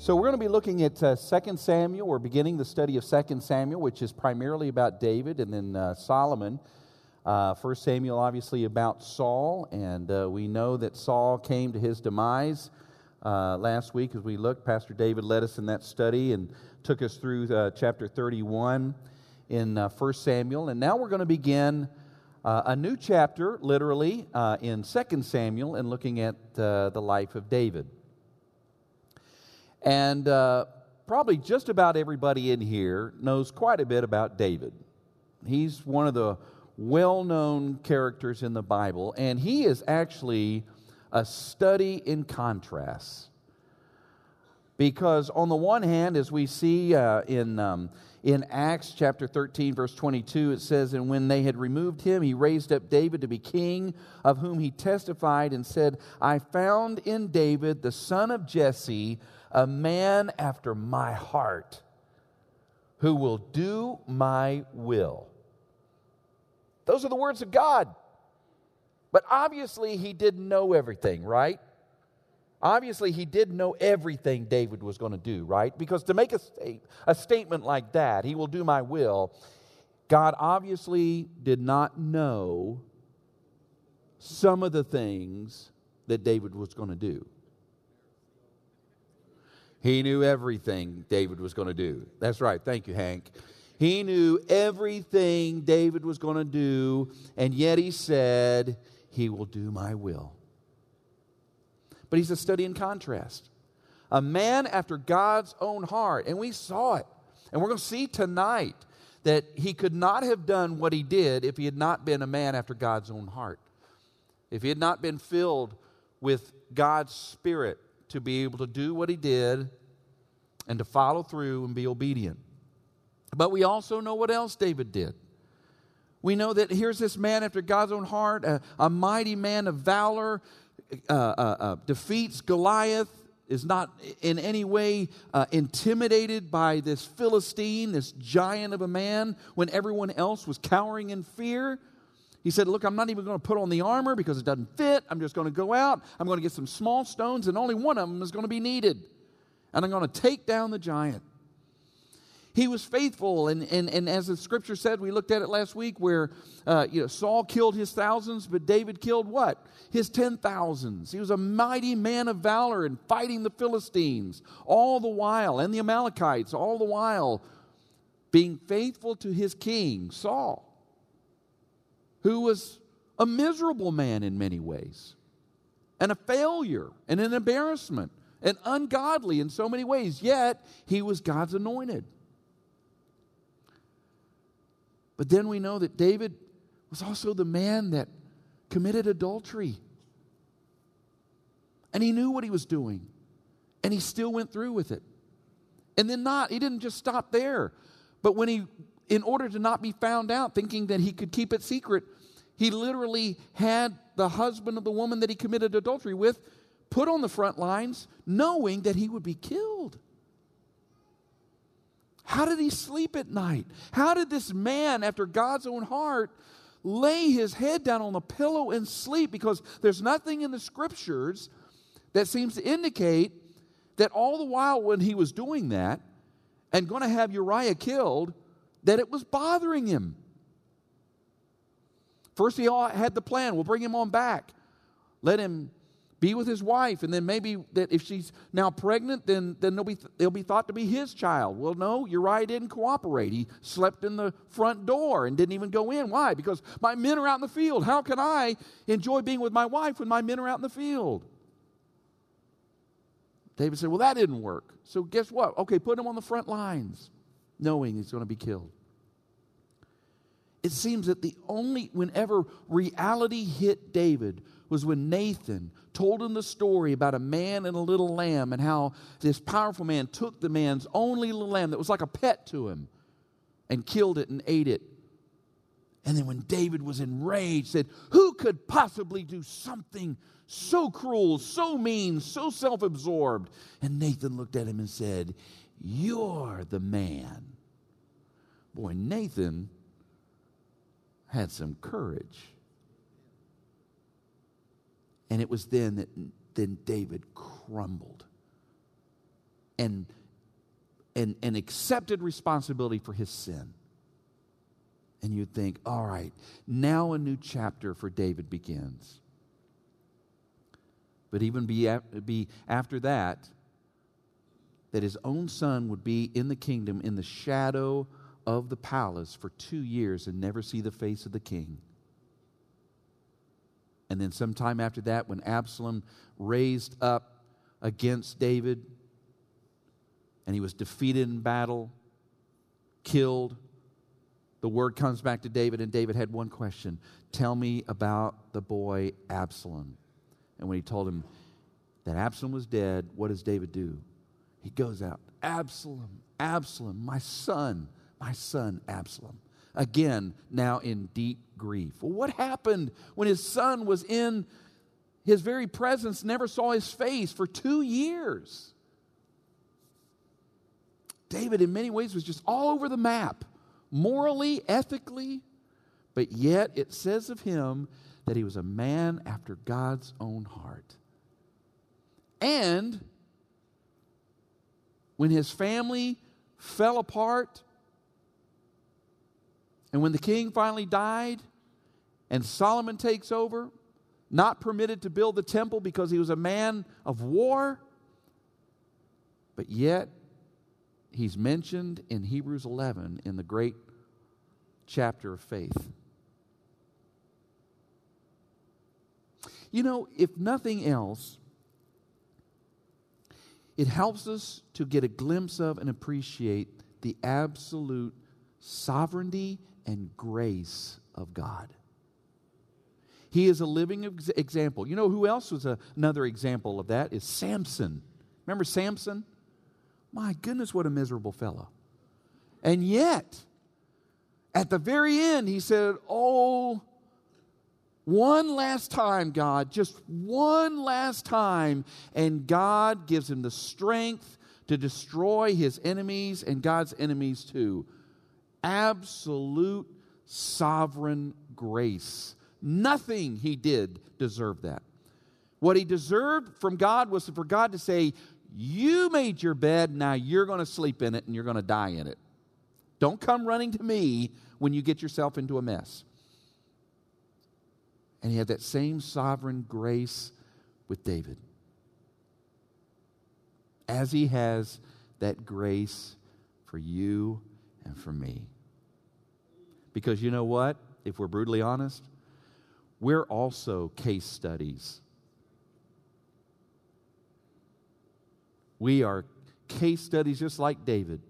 So we're going to be looking at 2 Samuel. We're beginning the study of 2 Samuel, which is primarily about David, and then Solomon. 1 Samuel, obviously, about Saul, and we know that Saul came to his demise last week as we looked. Pastor David led us in that study and took us through chapter 31 in 1 Samuel. And now we're going to begin a new chapter, literally, in 2 Samuel, and looking at the life of David. And probably just about everybody in here knows quite a bit about David. He's one of the well-known characters in the Bible, and he is actually a study in contrasts. Because on the one hand, as we see in Acts chapter 13, verse 22, it says, "And when they had removed him, he raised up David to be king, of whom he testified and said, I found in David, the son of Jesse, a man after my heart, who will do my will." Those are the words of God. But obviously he didn't know everything, right? Obviously he didn't know everything David was going to do, right? Because to make a statement like that, he will do my will, God obviously did not know some of the things that David was going to do. He knew everything David was going to do. That's right. Thank you, Hank. He knew everything David was going to do, and yet he said, he will do my will. But he's a study in contrast. A man after God's own heart. And we saw it. And we're going to see tonight that he could not have done what he did if he had not been a man after God's own heart. If he had not been filled with God's Spirit to be able to do what he did and to follow through and be obedient. But we also know what else David did. We know that here's this man after God's own heart, a mighty man of valor, defeats Goliath, is not in any way intimidated by this Philistine, this giant of a man, when everyone else was cowering in fear. He said, look, I'm not even going to put on the armor because it doesn't fit. I'm just going to go out. I'm going to get some small stones, and only one of them is going to be needed. And I'm going to take down the giant. He was faithful, and as the scripture said, we looked at it last week, where Saul killed his thousands, but David killed what? His 10,000s. He was a mighty man of valor in fighting the Philistines all the while, and the Amalekites all the while, being faithful to his king, Saul, who was a miserable man in many ways, and a failure, and an embarrassment, and ungodly in so many ways, yet he was God's anointed. But then we know that David was also the man that committed adultery. And he knew what he was doing. And he still went through with it. And then he didn't just stop there. But in order to not be found out, thinking that he could keep it secret, he literally had the husband of the woman that he committed adultery with put on the front lines, knowing that he would be killed. How did he sleep at night? How did this man, after God's own heart, lay his head down on the pillow and sleep? Because there's nothing in the scriptures that seems to indicate that all the while when he was doing that and going to have Uriah killed, that it was bothering him. First he had the plan, we'll bring him on back. Let him be with his wife, and then maybe that if she's now pregnant, then they'll be thought to be his child. Well, no, Uriah didn't cooperate. He slept in the front door and didn't even go in. Why? Because my men are out in the field. How can I enjoy being with my wife when my men are out in the field? David said, well, that didn't work. So guess what? Okay, put him on the front lines, knowing he's going to be killed. It seems that whenever reality hit David was when Nathan told him the story about a man and a little lamb, and how this powerful man took the man's only little lamb that was like a pet to him and killed it and ate it. And then when David was enraged, said, who could possibly do something so cruel, so mean, so self-absorbed? And Nathan looked at him and said, you're the man. Boy, Nathan had some courage. And it was then that David crumbled. and accepted responsibility for his sin. And you'd think, all right, now a new chapter for David begins. But even be after that his own son would be in the kingdom in the shadow of the palace for 2 years and never see the face of the king. And then sometime after that, when Absalom raised up against David and he was defeated in battle, killed, the word comes back to David, and David had one question. Tell me about the boy Absalom. And when he told him that Absalom was dead, what does David do? He goes out, Absalom, Absalom, my son Absalom. Again, now in deep grief. Well, what happened when his son was in his very presence, never saw his face for 2 years? David, in many ways, was just all over the map. Morally, ethically, but yet it says of him that he was a man after God's own heart. And when his family fell apart, and when the king finally died, and Solomon takes over, not permitted to build the temple because he was a man of war, but yet he's mentioned in Hebrews 11 in the great chapter of faith. You know, if nothing else, it helps us to get a glimpse of and appreciate the absolute sovereignty and grace of God. He is a living example. You know who else was another example of that? Is Samson. Remember Samson? My goodness, what a miserable fellow. And yet, at the very end, he said, oh, one last time, God, just one last time. And God gives him the strength to destroy his enemies and God's enemies too. Absolute sovereign grace. Nothing he did deserve that. What he deserved from God was for God to say, you made your bed, now you're going to sleep in it and you're going to die in it. Don't come running to me when you get yourself into a mess. And he had that same sovereign grace with David. As he has that grace for you and for me. Because you know what? If we're brutally honest, we're also case studies. We are case studies just like David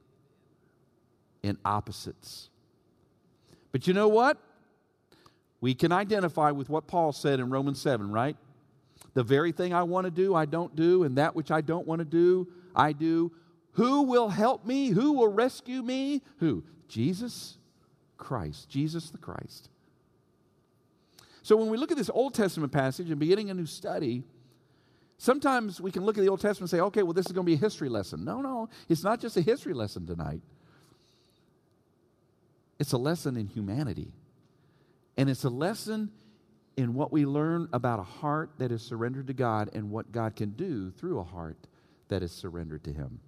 in opposites. But you know what? We can identify with what Paul said in Romans 7, right? The very thing I want to do, I don't do, and that which I don't want to do, I do. Who will help me? Who will rescue me? Who? Jesus Christ. Jesus the Christ. So when we look at this Old Testament passage and beginning a new study, sometimes we can look at the Old Testament and say, okay, well, this is going to be a history lesson. No, it's not just a history lesson tonight. It's a lesson in humanity. And it's a lesson in what we learn about a heart that is surrendered to God and what God can do through a heart that is surrendered to Him.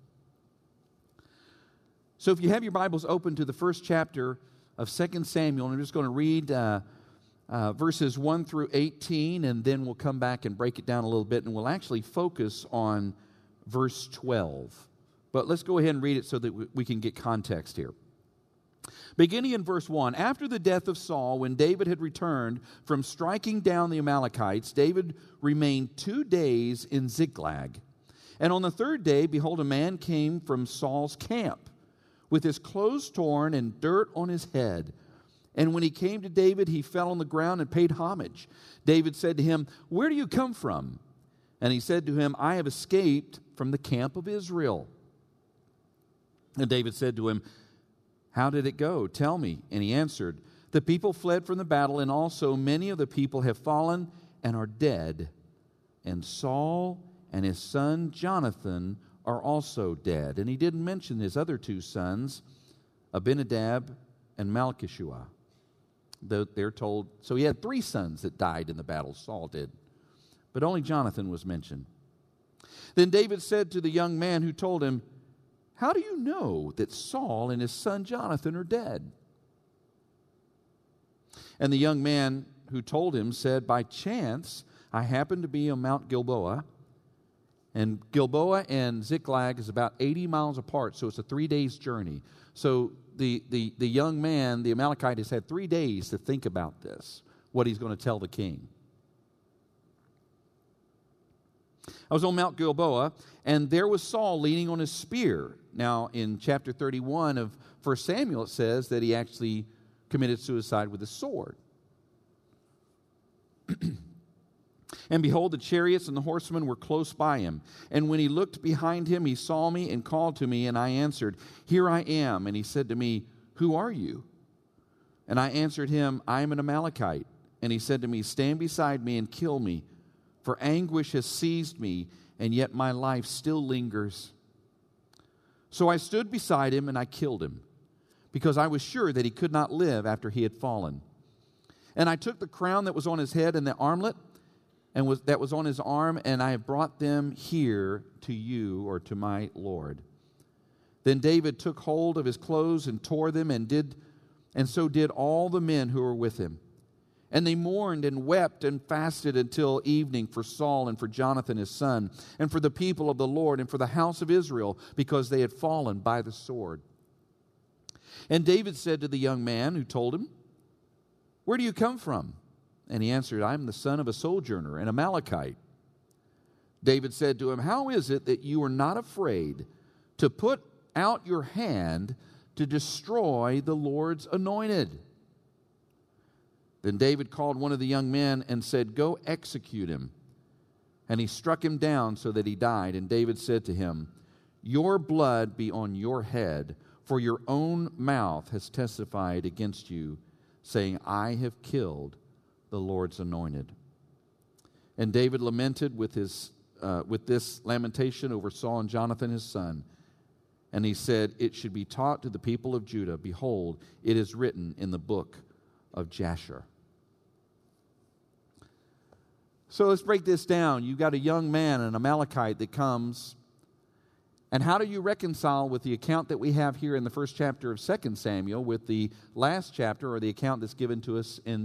So if you have your Bibles open to the first chapter of 2 Samuel, and I'm just going to read verses 1 through 18, and then we'll come back and break it down a little bit, and we'll actually focus on verse 12. But let's go ahead and read it so that we can get context here. Beginning in verse 1, after the death of Saul, when David had returned from striking down the Amalekites, David remained 2 days in Ziklag. And on the third day, behold, a man came from Saul's camp with his clothes torn and dirt on his head. And when he came to David, he fell on the ground and paid homage. David said to him, "Where do you come from?" And he said to him, "I have escaped from the camp of Israel." And David said to him, "How did it go? Tell me." And he answered, "The people fled from the battle, and also many of the people have fallen and are dead. And Saul and his son Jonathan are also dead." And he didn't mention his other 2 sons, Abinadab and Malchishua. They're told, so he had 3 sons that died in the battle, Saul did. But only Jonathan was mentioned. Then David said to the young man who told him, "How do you know that Saul and his son Jonathan are dead?" And the young man who told him said, "By chance, I happened to be on Mount Gilboa." And Gilboa and Ziklag is about 80 miles apart, so it's a 3 days journey. So the young man, the Amalekite, has had 3 days to think about this, what he's going to tell the king. I was on Mount Gilboa, and there was Saul leaning on his spear. Now, in chapter 31 of 1 Samuel, it says that he actually committed suicide with a sword. And behold, the chariots and the horsemen were close by him. And when he looked behind him, he saw me and called to me, and I answered, "Here I am." And he said to me, "Who are you?" And I answered him, "I am an Amalekite." And he said to me, "Stand beside me and kill me, for anguish has seized me, and yet my life still lingers." So I stood beside him, and I killed him, because I was sure that he could not live after he had fallen. And I took the crown that was on his head and the armlet that was on his arm, and I have brought them here to you, or to my Lord. Then David took hold of his clothes and tore them, and so did all the men who were with him. And they mourned and wept and fasted until evening for Saul and for Jonathan his son, and for the people of the Lord and for the house of Israel, because they had fallen by the sword. And David said to the young man who told him, "Where do you come from?" And he answered, "I am the son of a sojourner, an Amalekite." David said to him, "How is it that you are not afraid to put out your hand to destroy the Lord's anointed?" Then David called one of the young men and said, "Go execute him." And he struck him down so that he died. And David said to him, "Your blood be on your head, for your own mouth has testified against you, saying, 'I have killed the Lord's anointed.'" And David lamented with this lamentation over Saul and Jonathan his son. And he said, "It should be taught to the people of Judah, behold, it is written in the book of Jasher." So let's break this down. You've got a young man, an Amalekite, that comes. And how do you reconcile with the account that we have here in the first chapter of 2 Samuel with the last chapter, or the account that's given to us in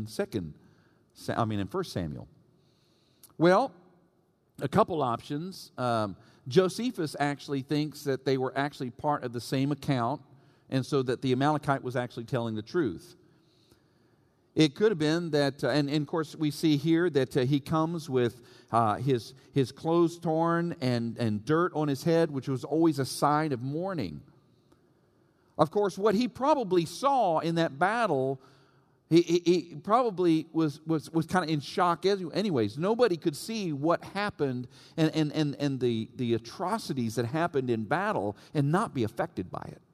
1 Samuel? Well, a couple options. Josephus actually thinks that they were actually part of the same account, and so that the Amalekite was actually telling the truth. It could have been that, and of course we see here that he comes with his clothes torn and dirt on his head, which was always a sign of mourning. Of course, what he probably saw in that battle, he probably was kind of in shock anyways. Nobody could see what happened and the atrocities that happened in battle and not be affected by it.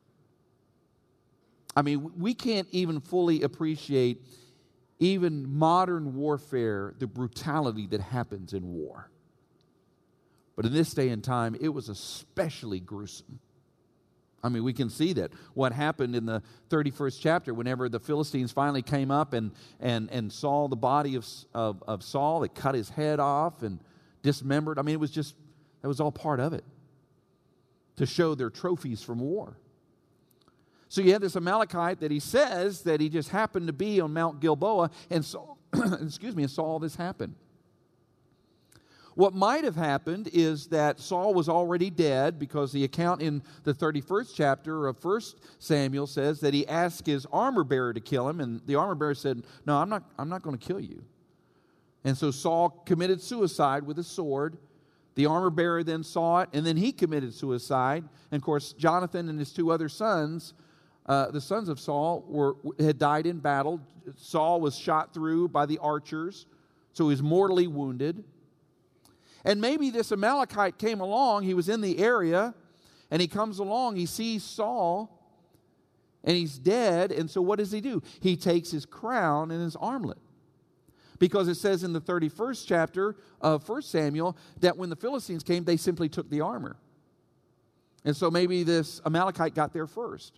I mean, we can't even fully appreciate even modern warfare, the brutality that happens in war. But in this day and time, it was especially gruesome. I mean, we can see that. What happened in the 31st chapter, whenever the Philistines finally came up and saw the body of Saul, they cut his head off and dismembered. I mean, that was all part of it, to show their trophies from war. So you have this Amalekite that he says that he just happened to be on Mount Gilboa and saw, and saw all this happen. What might have happened is that Saul was already dead, because the account in the 31st chapter of 1 Samuel says that he asked his armor bearer to kill him, and the armor bearer said, "No, I'm not going to kill you." And so Saul committed suicide with a sword. The armor bearer then saw it, and then he committed suicide. And of course, Jonathan and his two other sons, the sons of Saul, had died in battle. Saul was shot through by the archers, so he was mortally wounded. And maybe this Amalekite came along, he was in the area, and he comes along, he sees Saul, and he's dead, and so what does he do? He takes his crown and his armlet. Because it says in the 31st chapter of 1 Samuel that when the Philistines came, they simply took the armor. And so maybe this Amalekite got there first.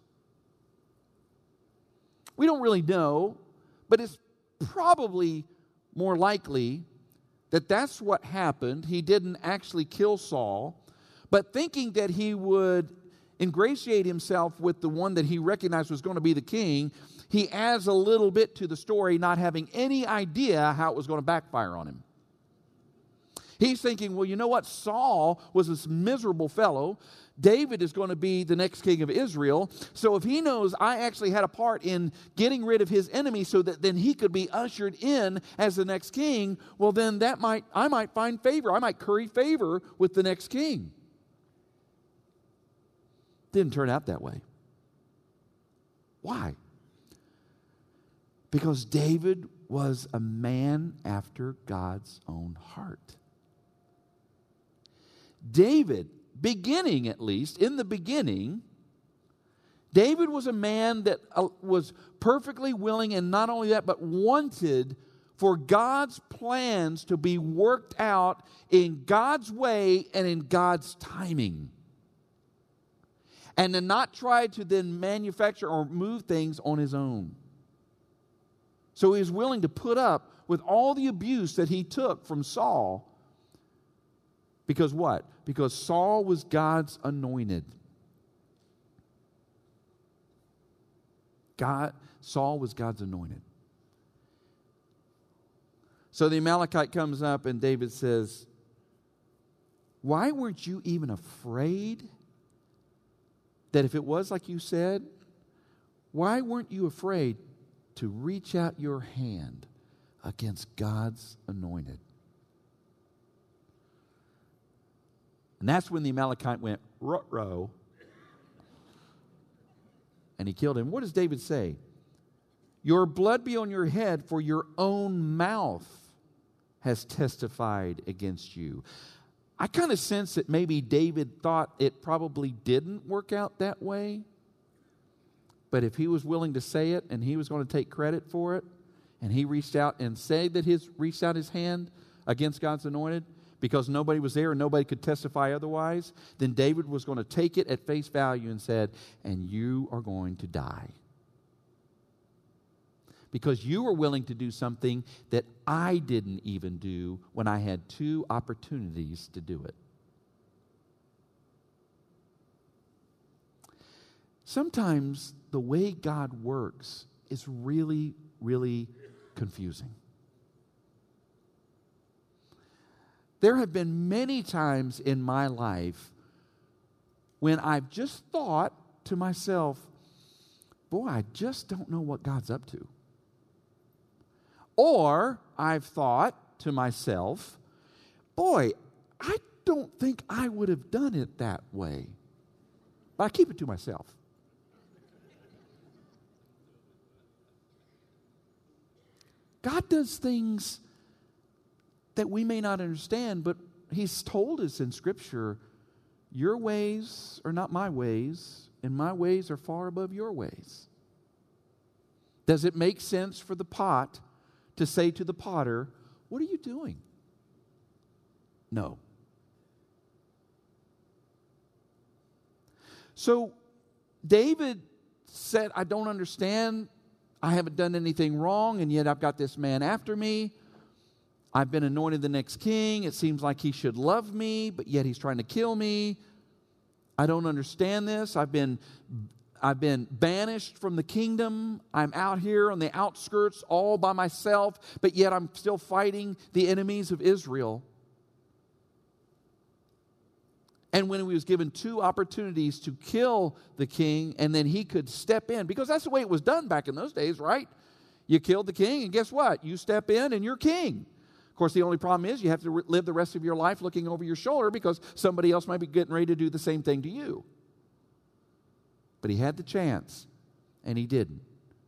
We don't really know, but it's probably more likely that that's what happened. He didn't actually kill Saul, but thinking that he would ingratiate himself with the one that he recognized was going to be the king, he adds a little bit to the story, not having any idea how it was going to backfire on him. He's thinking, well, you know what? Saul was this miserable fellow. David is going to be the next king of Israel. So if he knows I actually had a part in getting rid of his enemy so that then he could be ushered in as the next king, well, then I might find favor. I might curry favor with the next king. Didn't turn out that way. Why? Because David was a man after God's own heart. David, beginning at least, in the beginning, David was a man that was perfectly willing, and not only that, but wanted for God's plans to be worked out in God's way and in God's timing. And to not try to then manufacture or move things on his own. So he was willing to put up with all the abuse that he took from Saul. Because what? Because Saul was God's anointed. Saul was God's anointed. So the Amalekite comes up and David says, why weren't you even afraid? That if it was like you said, why weren't you afraid to reach out your hand against God's anointed? And that's when the Amalekite went, ruh-roh, and he killed him. What does David say? Your blood be on your head, for your own mouth has testified against you. I kind of sense that maybe David thought it probably didn't work out that way. But if he was willing to say it and he was going to take credit for it, and he reached out and said that reached out his hand against God's anointed because nobody was there and nobody could testify otherwise, then David was going to take it at face value and said, and you are going to die. Because you were willing to do something that I didn't even do when I had 2 opportunities to do it. Sometimes the way God works is really, really confusing. There have been many times in my life when I've just thought to myself, boy, I just don't know what God's up to. Or I've thought to myself, boy, I don't think I would have done it that way. But I keep it to myself. God does things that we may not understand, but He's told us in Scripture, your ways are not my ways, and my ways are far above your ways. Does it make sense for the pot to say to the potter, what are you doing? No. So David said, I don't understand. I haven't done anything wrong, and yet I've got this man after me. I've been anointed the next king. It seems like he should love me, but yet he's trying to kill me. I don't understand this. I've been banished from the kingdom. I'm out here on the outskirts all by myself, but yet I'm still fighting the enemies of Israel. And when he was given 2 opportunities to kill the king, and then he could step in, because that's the way it was done back in those days, right? You killed the king, and guess what? You step in, and you're king. Of course, the only problem is you have to live the rest of your life looking over your shoulder because somebody else might be getting ready to do the same thing to you. But he had the chance, and he didn't.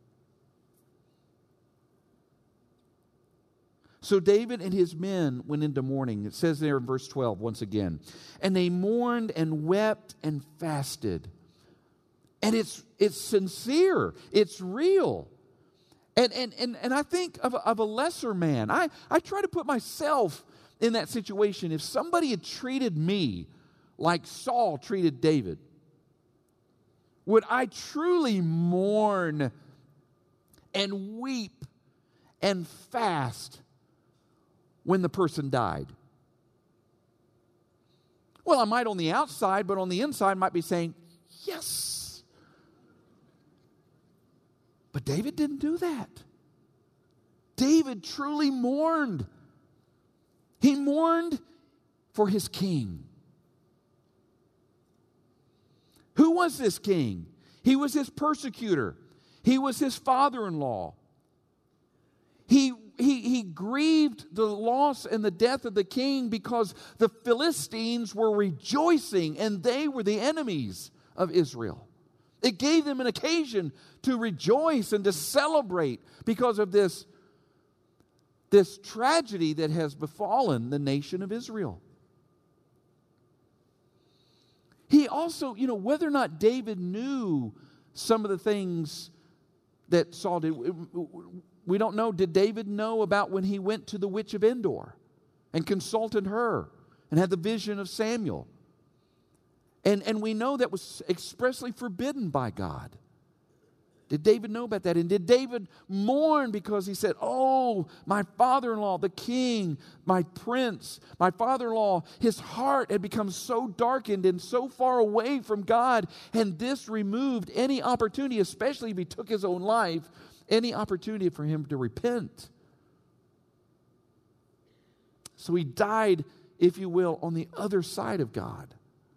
So David and his men went into mourning. It says there in verse 12 once again. And they mourned and wept and fasted. And it's sincere. It's real. And I think of a lesser man. I try to put myself in that situation. If somebody had treated me like Saul treated David, would I truly mourn and weep and fast when the person died? Well, I might on the outside, but on the inside might be saying, yes. But David didn't do that. David truly mourned. He mourned for his king. Who was this king? He was his persecutor. He was his father-in-law. He grieved the loss and the death of the king because the Philistines were rejoicing and they were the enemies of Israel. It gave them an occasion to rejoice and to celebrate because of this tragedy that has befallen the nation of Israel. He also, whether or not David knew some of the things that Saul did, we don't know. Did David know about when he went to the witch of Endor and consulted her and had the vision of Samuel? And we know that was expressly forbidden by God. Did David know about that? And did David mourn because he said, oh, my father-in-law, the king, my prince, my father-in-law, his heart had become so darkened and so far away from God, and this removed any opportunity, especially if he took his own life, any opportunity for him to repent. So he died, if you will, on the other side of God.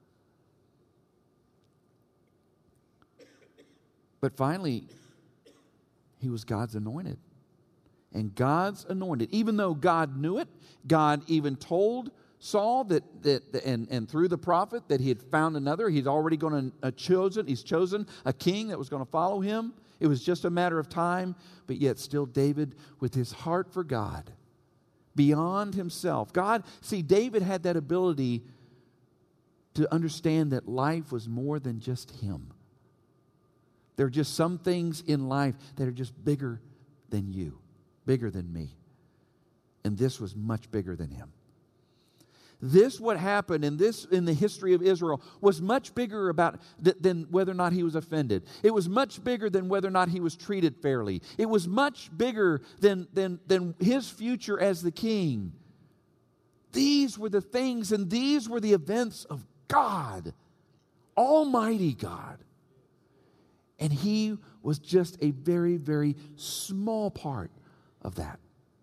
But finally, he was God's anointed. And God's anointed, even though God knew it, God even told Saul and through the prophet that he had found another. He's already he's chosen a king that was going to follow him. It was just a matter of time, but yet still David, with his heart for God, beyond himself. David had that ability to understand that life was more than just him. There are just some things in life that are just bigger than you, bigger than me. And this was much bigger than him. What happened in the history of Israel was much bigger than whether or not he was offended. It was much bigger than whether or not he was treated fairly. It was much bigger than his future as the king. These were the things and these were the events of God, Almighty God. And he was just a very, very small part of that.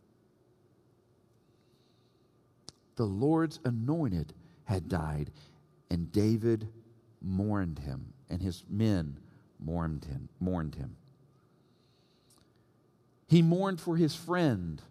The Lord's anointed had died, and David mourned him, and his men mourned him. He mourned for his friend.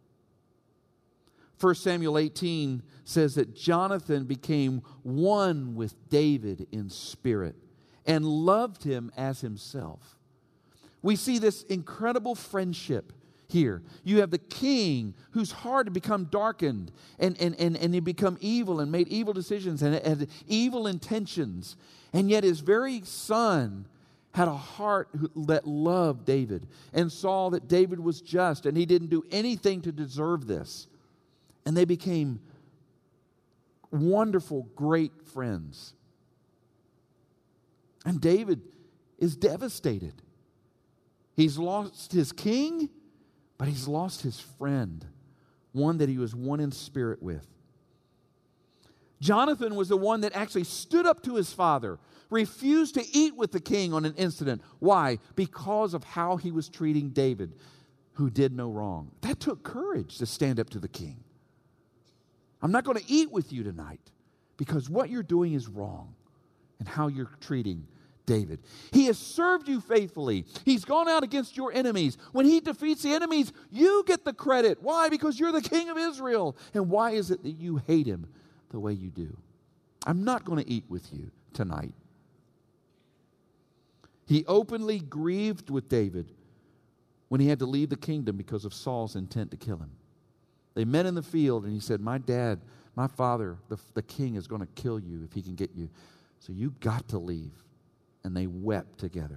1 Samuel 18 says that Jonathan became one with David in spirit and loved him as himself. We see this incredible friendship here. You have the king whose heart had become darkened and he become evil and made evil decisions and had evil intentions. And yet his very son had a heart that loved David and saw that David was just and he didn't do anything to deserve this. And they became wonderful, great friends. And David is devastated. He's lost his king, but he's lost his friend, one that he was one in spirit with. Jonathan was the one that actually stood up to his father, refused to eat with the king on an incident. Why? Because of how he was treating David, who did no wrong. That took courage to stand up to the king. I'm not going to eat with you tonight because what you're doing is wrong and how you're treating David. He has served you faithfully. He's gone out against your enemies. When he defeats the enemies, you get the credit. Why? Because you're the king of Israel. And why is it that you hate him the way you do? I'm not going to eat with you tonight. He openly grieved with David when he had to leave the kingdom because of Saul's intent to kill him. They met in the field and he said, my dad, my father, the king is going to kill you if he can get you. So you got to leave. And they wept together.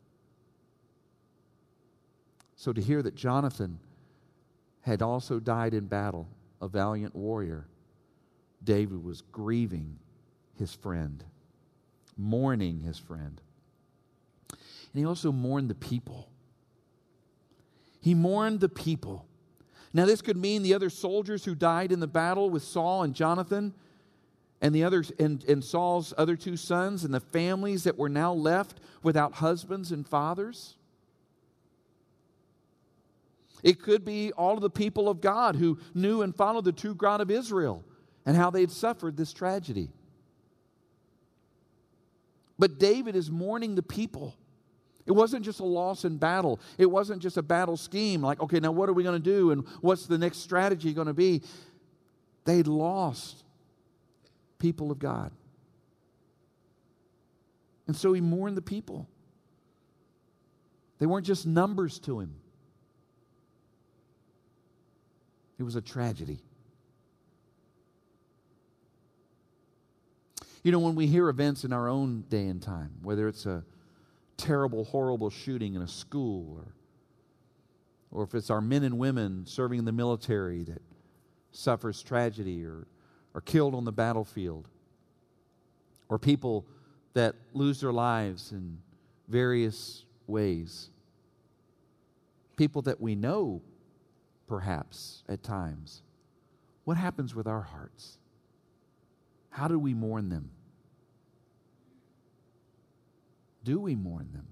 So to hear that Jonathan had also died in battle, a valiant warrior, David was grieving his friend, mourning his friend. And he also mourned the people. He mourned the people. Now, this could mean the other soldiers who died in the battle with Saul and Jonathan, and the others, and Saul's other 2 sons, and the families that were now left without husbands and fathers. It could be all of the people of God who knew and followed the true God of Israel and how they had suffered this tragedy. But David is mourning the people. It wasn't just a loss in battle. It wasn't just a battle scheme like, okay, now what are we going to do and what's the next strategy going to be? They'd lost people of God. And so he mourned the people. They weren't just numbers to him. It was a tragedy. You know, when we hear events in our own day and time, whether it's a terrible, horrible shooting in a school, or if it's our men and women serving in the military that suffers tragedy or are killed on the battlefield, or people that lose their lives in various ways, people that we know perhaps at times, what happens with our hearts? How do we mourn them? Do we mourn them?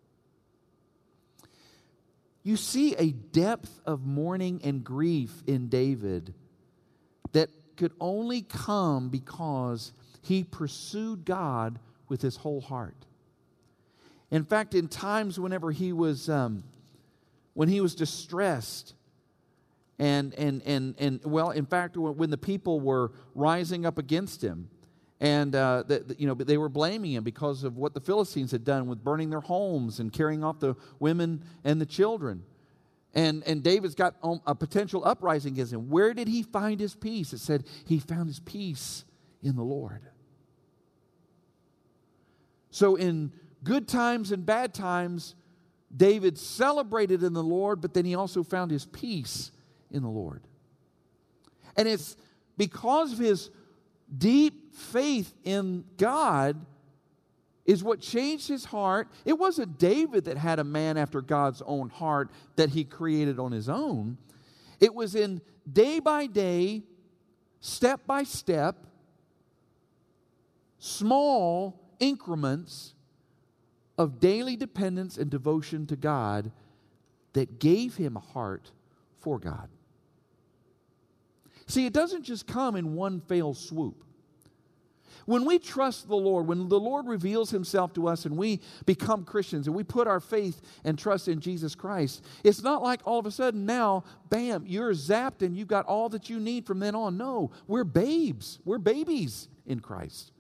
You see a depth of mourning and grief in David that could only come because he pursued God with his whole heart. In fact, in times whenever he was distressed, and well, in fact, when the people were rising up against him, and they were blaming him because of what the Philistines had done with burning their homes and carrying off the women and the children. And David's got a potential uprising against him. Where did he find his peace? It said he found his peace in the Lord. So in good times and bad times, David celebrated in the Lord, but then he also found his peace in the Lord. And it's because of his deep faith in God is what changed his heart. It wasn't David that had a man after God's own heart that he created on his own. It was in day by day, step by step, small increments of daily dependence and devotion to God that gave him a heart for God. See, it doesn't just come in one fell swoop. When we trust the Lord, when the Lord reveals himself to us and we become Christians and we put our faith and trust in Jesus Christ, it's not like all of a sudden now, bam, you're zapped and you got all that you need from then on. No, we're babes. We're babies in Christ.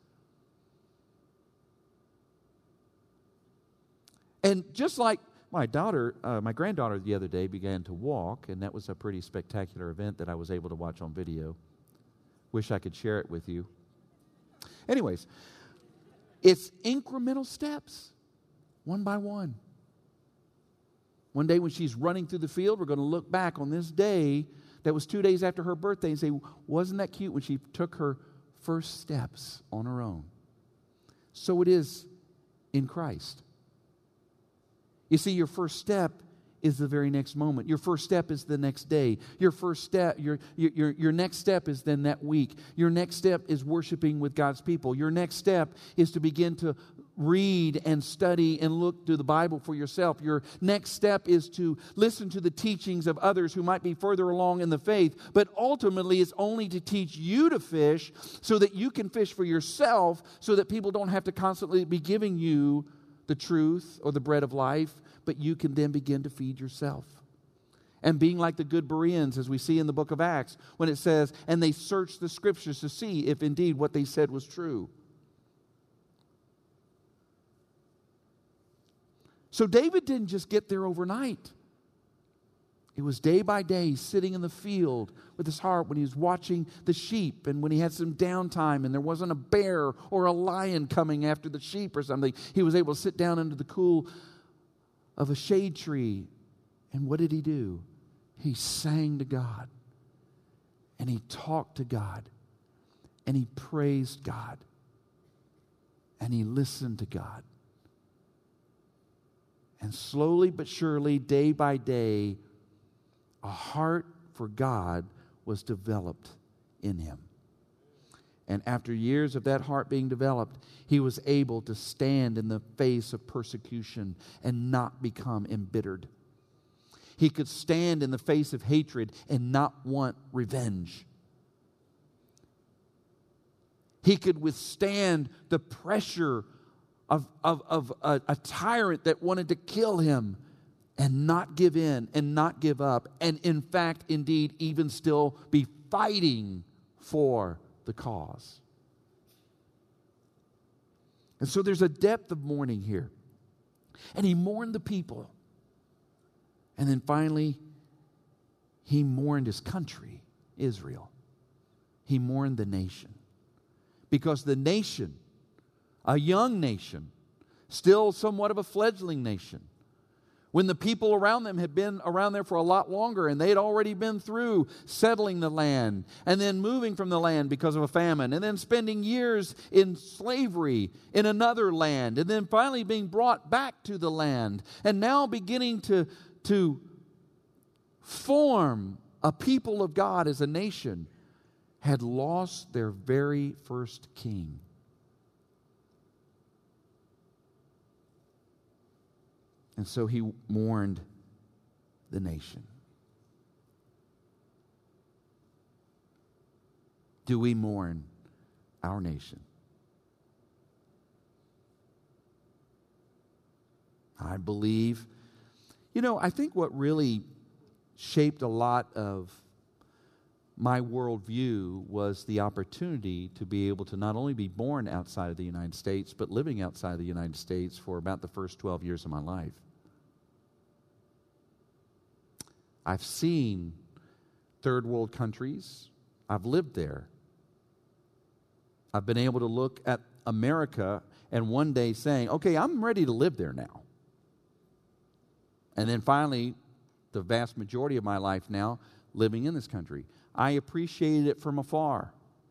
And just like my granddaughter the other day began to walk, and that was a pretty spectacular event that I was able to watch on video. Wish I could share it with you. Anyways, it's incremental steps, one by one. One day when she's running through the field, we're going to look back on this day that was 2 days after her birthday and say, wasn't that cute when she took her first steps on her own? So it is in Christ. You see, your first step is the very next moment. Your first step is the next day. Your first step, your next step is then that week. Your next step is worshiping with God's people. Your next step is to begin to read and study and look through the Bible for yourself. Your next step is to listen to the teachings of others who might be further along in the faith. But ultimately, it's only to teach you to fish so that you can fish for yourself, so that people don't have to constantly be giving you the truth or the bread of life, but you can then begin to feed yourself. And being like the good Bereans, as we see in the book of Acts, when it says, and they searched the scriptures to see if indeed what they said was true. So David didn't just get there overnight. It was day by day, sitting in the field with his heart when he was watching the sheep and when he had some downtime and there wasn't a bear or a lion coming after the sheep or something. He was able to sit down under the cool of a shade tree. And what did he do? He sang to God. And he talked to God. And he praised God. And he listened to God. And slowly but surely, day by day, a heart for God was developed in him. And after years of that heart being developed, he was able to stand in the face of persecution and not become embittered. He could stand in the face of hatred and not want revenge. He could withstand the pressure of a tyrant that wanted to kill him and not give in and not give up. And in fact, indeed, even still be fighting for the cause. And so there's a depth of mourning here. And he mourned the people. And then finally, he mourned his country, Israel. He mourned the nation. Because the nation, a young nation, still somewhat of a fledgling nation, when the people around them had been around there for a lot longer and they had already been through settling the land and then moving from the land because of a famine and then spending years in slavery in another land and then finally being brought back to the land and now beginning to form a people of God as a nation, had lost their very first king. And so he mourned the nation. Do we mourn our nation? I believe, I think what really shaped a lot of my worldview was the opportunity to be able to not only be born outside of the United States, but living outside of the United States for about the first 12 years of my life. I've seen third world countries. I've lived there. I've been able to look at America and one day saying, okay, I'm ready to live there now. And then finally, the vast majority of my life now, living in this country. I appreciated it from afar.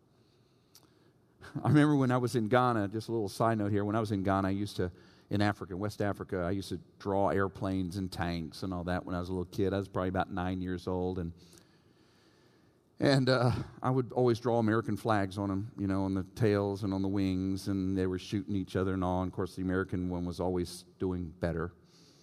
I remember when I was in Ghana, just a little side note here, when I was in Ghana, in Africa, West Africa, I used to draw airplanes and tanks and all that when I was a little kid. I was probably about 9 years old, and I would always draw American flags on them, on the tails and on the wings, and they were shooting each other and all. And of course, the American one was always doing better.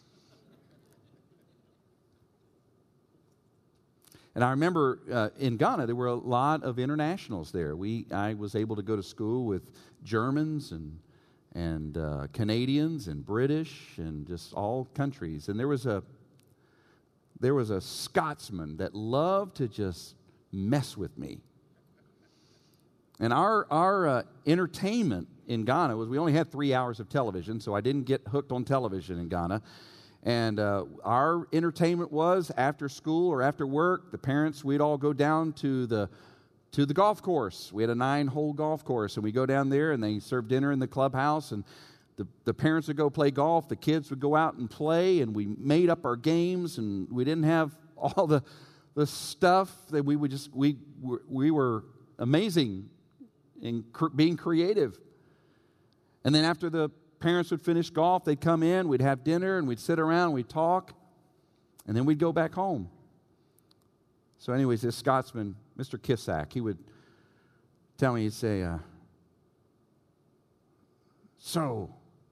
And I remember in Ghana, there were a lot of internationals there. I was able to go to school with Germans and Canadians and British and just all countries. And there was a Scotsman that loved to just mess with me. And our entertainment in Ghana was, we only had 3 hours of television, so I didn't get hooked on television in Ghana. And our entertainment was after school or after work, the parents, we'd all go down to the golf course. We had a 9-hole golf course, and we go down there, and they serve dinner in the clubhouse, and the parents would go play golf, the kids would go out and play, and we made up our games, and we didn't have all the stuff that we were amazing in being creative. And then after the parents would finish golf, they'd come in, we'd have dinner, and we'd sit around, and we'd talk, and then we'd go back home. So anyways, this Scotsman, Mr. Kissack, he would tell me, he'd say, so,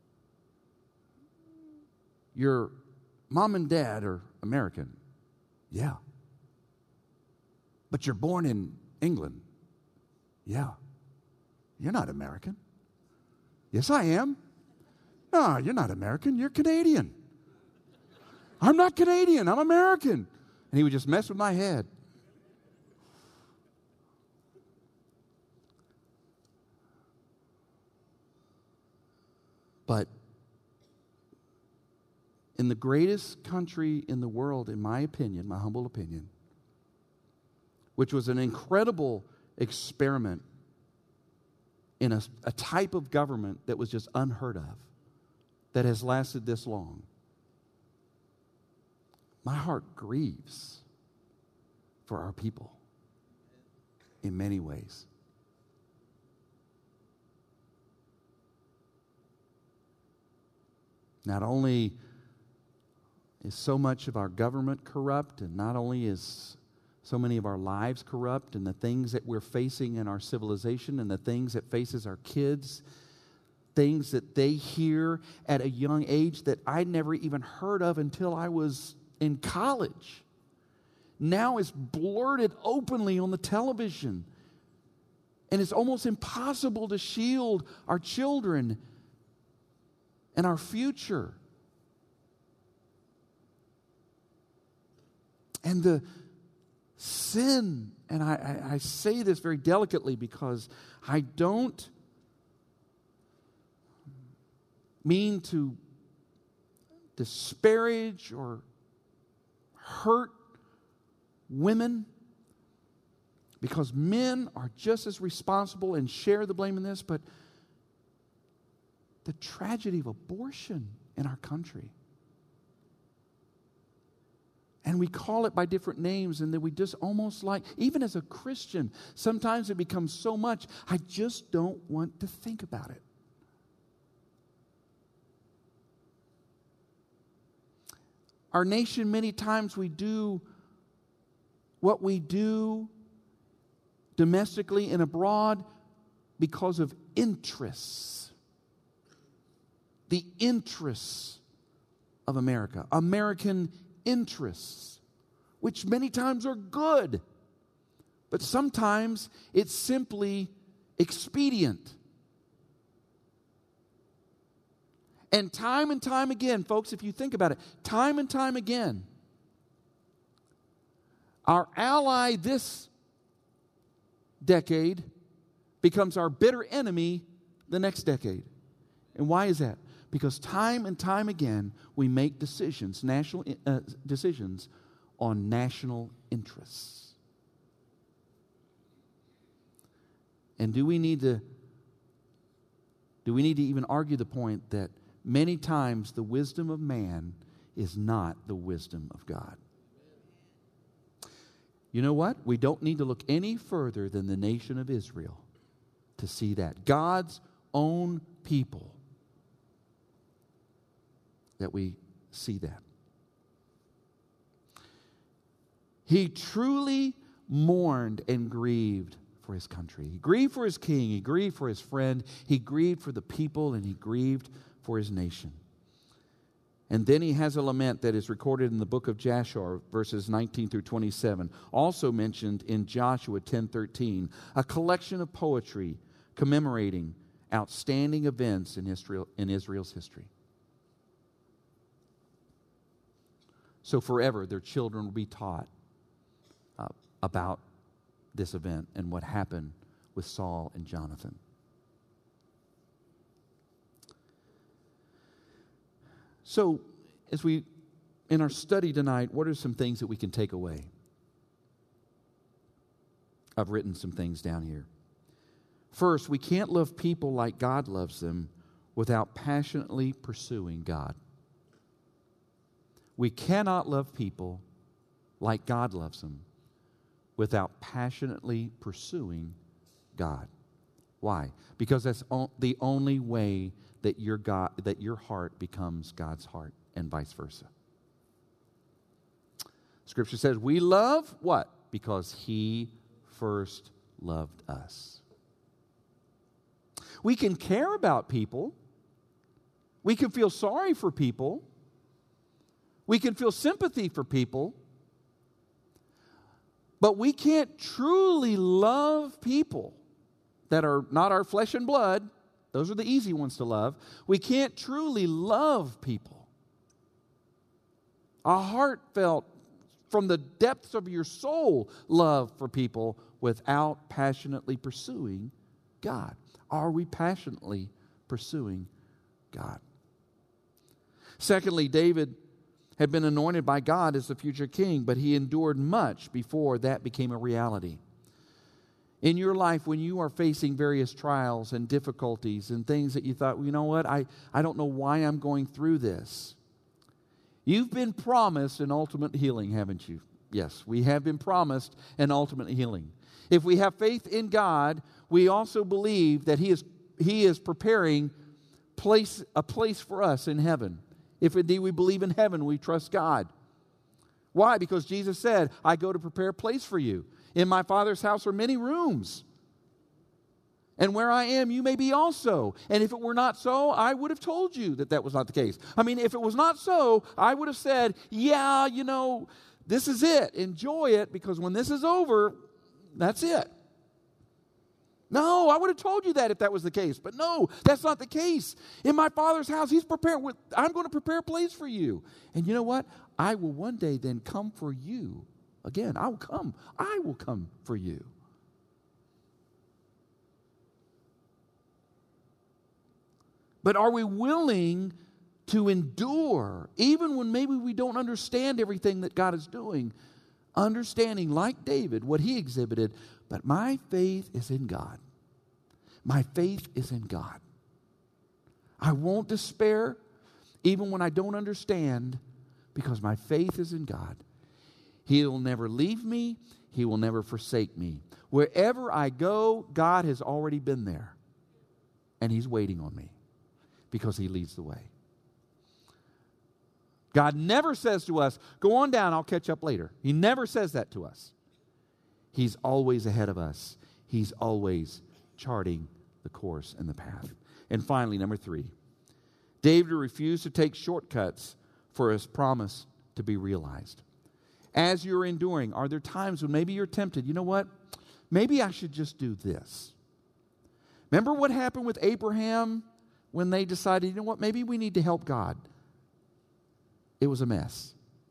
your mom and dad are American? Yeah. But you're born in England? Yeah. You're not American? Yes, I am. No, you're not American. You're Canadian. I'm not Canadian. I'm American. And he would just mess with my head. But in the greatest country in the world, in my opinion, my humble opinion, which was an incredible experiment in a type of government that was just unheard of, that has lasted this long, my heart grieves for our people in many ways. Not only is so much of our government corrupt, and not only is so many of our lives corrupt, and the things that we're facing in our civilization and the things that faces our kids, things that they hear at a young age that I never even heard of until I was in college. Now it's blurted openly on the television. And it's almost impossible to shield our children and our future. And the sin, and I say this very delicately because I don't mean to disparage or hurt women, because men are just as responsible and share the blame in this, but the tragedy of abortion in our country. And we call it by different names, and then we just almost like, even as a Christian, sometimes it becomes so much, I just don't want to think about it. Our nation, many times we do what we do domestically and abroad because of interests. The interests of America. American interests, which many times are good, but sometimes it's simply expedient. And time again, folks, if you think about it, time and time again, our ally this decade becomes our bitter enemy the next decade. And why is that? Because time and time again, we make decisions, national decisions on national interests. And do we need to even argue the point that many times the wisdom of man is not the wisdom of God? You know what? We don't need to look any further than the nation of Israel to see that. God's own people, that we see that. He truly mourned and grieved for his country. He grieved for his king. He grieved for his friend. He grieved for the people, and he grieved for his nation. And then he has a lament that is recorded in the book of Jasher, verses 19 through 27, also mentioned in Joshua 10:13, a collection of poetry commemorating outstanding events in Israel's history. So forever their children will be taught about this event and what happened with Saul and Jonathan. So, in our study tonight, what are some things that we can take away? I've written some things down here. First, we can't love people like God loves them without passionately pursuing God. We cannot love people like God loves them without passionately pursuing God. Why? Because that's the only way that your heart becomes God's heart, and vice versa. Scripture says we love what? Because He first loved us. We can care about people. We can feel sorry for people. We can feel sympathy for people. But we can't truly love people that are not our flesh and blood. Those are the easy ones to love. We can't truly love people. A heartfelt, from the depths of your soul, love for people without passionately pursuing God. Are we passionately pursuing God? Secondly, David had been anointed by God as the future king, but he endured much before that became a reality. In your life, when you are facing various trials and difficulties and things that you thought, well, you know what, I don't know why I'm going through this. You've been promised an ultimate healing, haven't you? Yes, we have been promised an ultimate healing. If we have faith in God, we also believe that He is preparing a place for us in heaven. If indeed we believe in heaven, we trust God. Why? Because Jesus said, I go to prepare a place for you. In my Father's house are many rooms. And where I am, you may be also. And if it were not so, I would have told you that that was not the case. I mean, if it was not so, I would have said, yeah, this is it. Enjoy it, because when this is over, that's it. No, I would have told you that if that was the case. But no, that's not the case. In my Father's house, I'm going to prepare a place for you. And you know what? I will one day then come for you. Again, I will come for you. But are we willing to endure, even when maybe we don't understand everything that God is doing, understanding, like David, what he exhibited, but my faith is in God. My faith is in God. I won't despair, even when I don't understand, because my faith is in God. He will never leave me. He will never forsake me. Wherever I go, God has already been there. And He's waiting on me, because He leads the way. God never says to us, go on down, I'll catch up later. He never says that to us. He's always ahead of us. He's always charting the course and the path. And finally, number 3, David refused to take shortcuts for his promise to be realized. As you're enduring, are there times when maybe you're tempted, you know what? Maybe I should just do this. Remember what happened with Abraham when they decided, you know what, maybe we need to help God. It was a mess.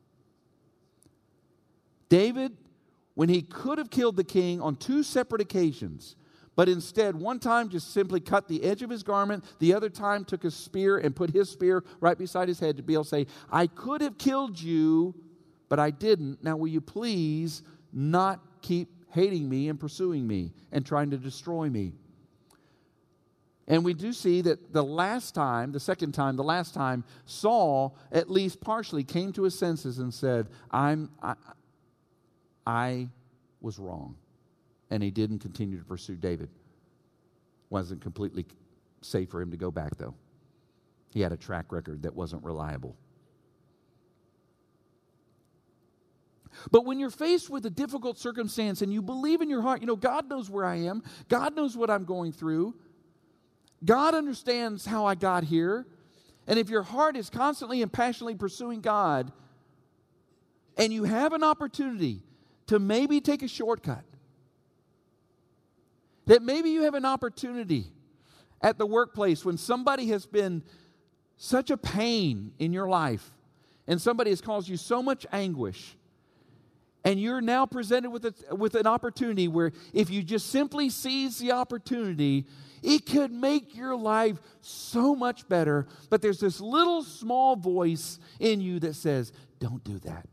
David, when he could have killed the king on 2 separate occasions, but instead one time just simply cut the edge of his garment, the other time took a spear and put his spear right beside his head to be able to say, I could have killed you, but I didn't. Now will you please not keep hating me and pursuing me and trying to destroy me? And we do see that the last time, Saul at least partially came to his senses and said, I was wrong. And he didn't continue to pursue David. Wasn't completely safe for him to go back, though. He had a track record that wasn't reliable. But when you're faced with a difficult circumstance and you believe in your heart, God knows where I am. God knows what I'm going through. God understands how I got here. And if your heart is constantly and passionately pursuing God, and you have an opportunity to maybe take a shortcut, that maybe you have an opportunity at the workplace when somebody has been such a pain in your life, and somebody has caused you so much anguish, and you're now presented with an opportunity where if you just simply seize the opportunity, it could make your life so much better. But there's this little small voice in you that says, don't do that.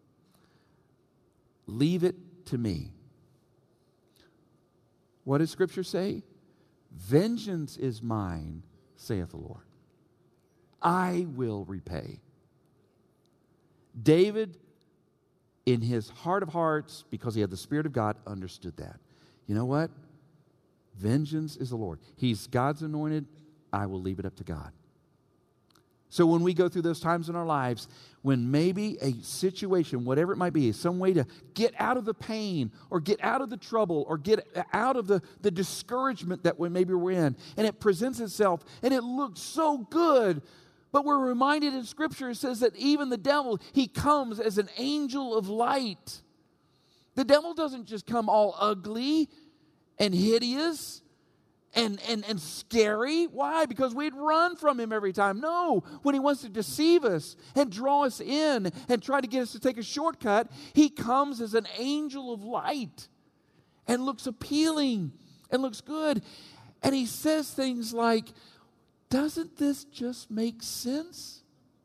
Leave it to me. What does Scripture say? Vengeance is mine, saith the Lord. I will repay. David, in his heart of hearts, because he had the Spirit of God, understood that. You know what? Vengeance is the Lord. He's God's anointed. I will leave it up to God. So when we go through those times in our lives, when maybe a situation, whatever it might be, is some way to get out of the pain or get out of the trouble or get out of the discouragement that maybe we're in, and it presents itself and it looks so good, but we're reminded in Scripture, it says that even the devil, he comes as an angel of light. The devil doesn't just come all ugly and hideous and scary. Why? Because we'd run from him every time. No, when he wants to deceive us and draw us in and try to get us to take a shortcut, he comes as an angel of light and looks appealing and looks good. And he says things like, doesn't this just make sense?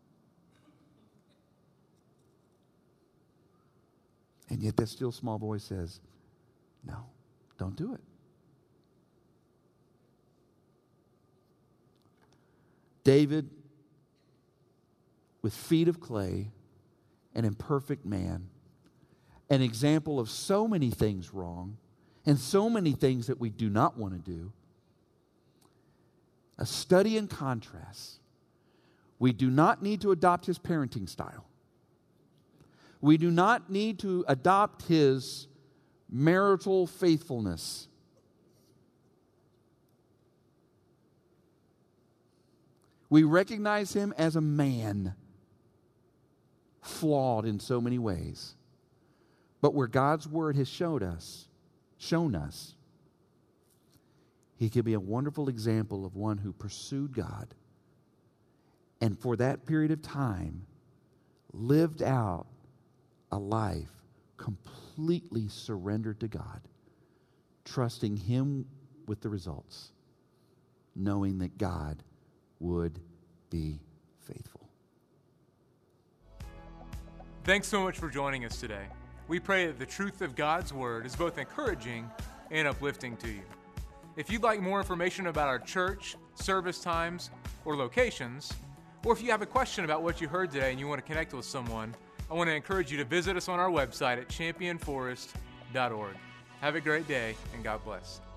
And yet that still small voice says, no, don't do it. David, with feet of clay, an imperfect man, an example of so many things wrong and so many things that we do not want to do, a study in contrast. We do not need to adopt his parenting style. We do not need to adopt his marital faithfulness. We recognize him as a man, flawed in so many ways. But where God's word has shown us, he could be a wonderful example of one who pursued God, and for that period of time, lived out a life completely surrendered to God, trusting him with the results, knowing that God would be faithful. Thanks so much for joining us today. We pray that the truth of God's Word is both encouraging and uplifting to you. If you'd like more information about our church, service times, or locations, or if you have a question about what you heard today and you want to connect with someone, I want to encourage you to visit us on our website at championforest.org. Have a great day, and God bless.